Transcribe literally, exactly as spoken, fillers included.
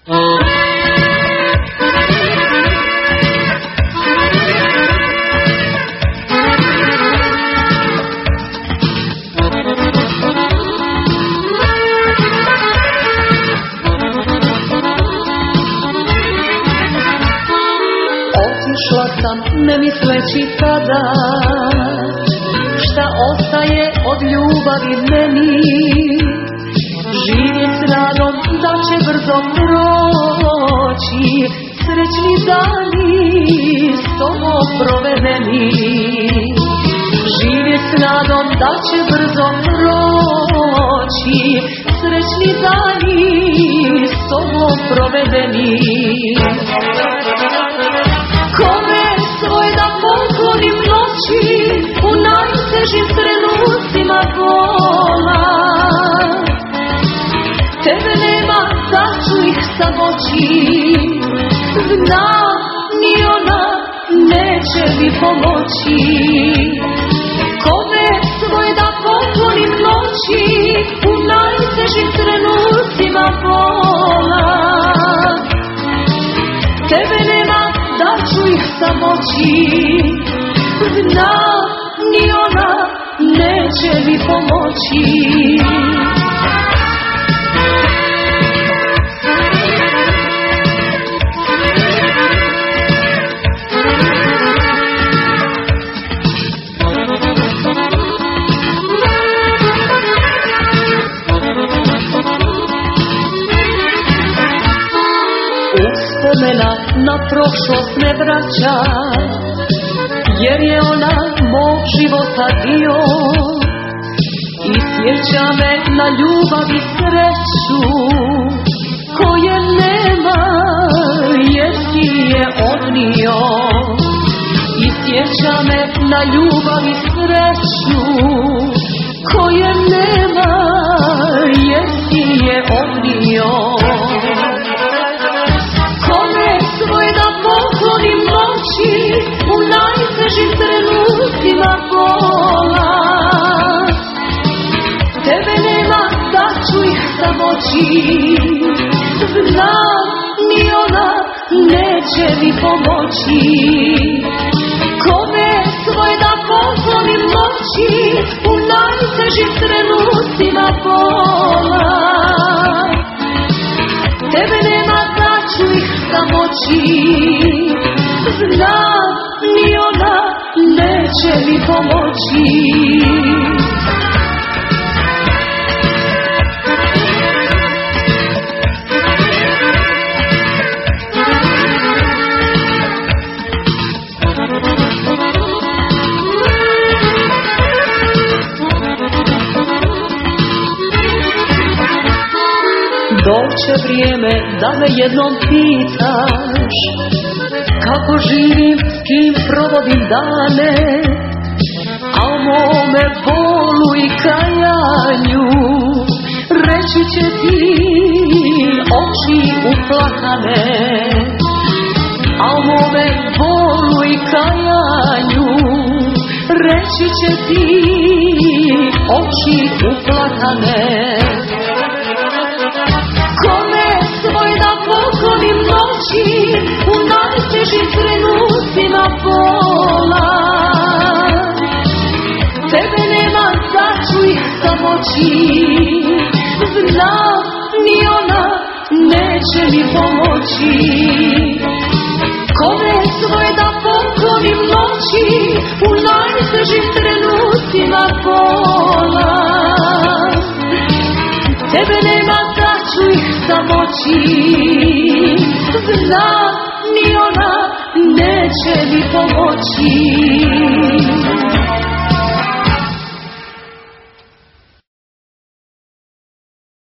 Otišla sam ne misleći tada šta ostaje od ljubavi meni. Živjet s nadom da će brzo proći, srećni dani s tobom provedeni. Živjet s nadom da će brzo proći, srećni dani s tobom provedeni. Kome svoj da poklonim noći u najtežim trenucima bola. Tebe nema da ću ih samoći, znam ni ona neće mi pomoći. Kome svoj da poklonim noći u najtežim trenucima bola. Tebe nema da ću ih samoći, znam ni ona neće mi pomoći. Uspomena na prošlost ne vraća, jer je ona mog života dio. I sjeća me na ljubav i sreću koje nema, jer ti je odnio. I sjeća me na ljubav i sreću koje nema, jer ti je odnio. Svoj da poklonim noći u najtežim trenucima bola. Tebe nema da ću ih samoći, znam ni ona neće mi pomoći. Kome svoj da poklonim noći u najtežim trenucima bola. Tebe nema da ću ih samoći, znam ni ona neće mi pomoći. Doće vrijeme da me jednom pitaš kako živim, s kim provodim dane. A o mome bolu i kajanju reći će ti oči uplakane. A o mome bolu i kajanju reći će ti oči uplakane. Kome svoj da poklonim noći u najtežim trenucima bola. Tebe nema da ću ih samoći, znam ni ona neće mi pomoći. Kome svoj da poklonim noći u najtežim trenucima bola. Tebe nema da ću ih samoći, znam ni ona neće mi pomoći.